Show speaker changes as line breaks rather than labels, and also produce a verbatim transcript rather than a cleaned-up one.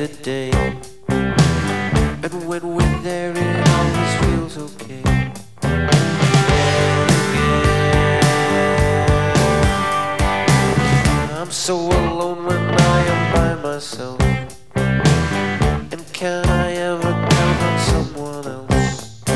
the day. And when we're there it always feels okay. I'm so alone when I am by myself.